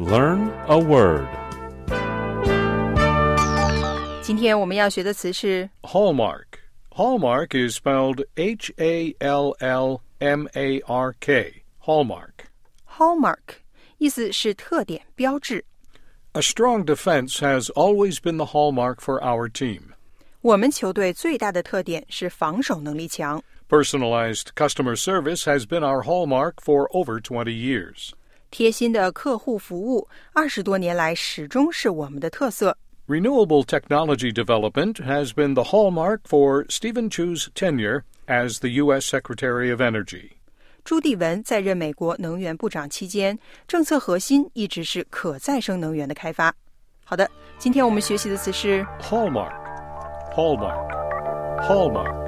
Learn a word. 今天我们要学的词是 Hallmark. Hallmark is spelled H-A-L-L-M-A-R-K. Hallmark. hallmark， 意思是特点、标志。 A strong defense has always been the hallmark for our team. 我们球队最大的特点是防守能力强。 Personalized customer service has been our hallmark for over 20 years. 贴心的客户服务20多年来始终是我们的特色。 Renewable technology development has been the hallmark for Stephen Chu's tenure as the U.S. Secretary of Energy. 朱棣文在任美国能源部长期间，政策核心一直是可再生能源的开发。好的，今天我们学习的词是 Hallmark. Hallmark. Hallmark.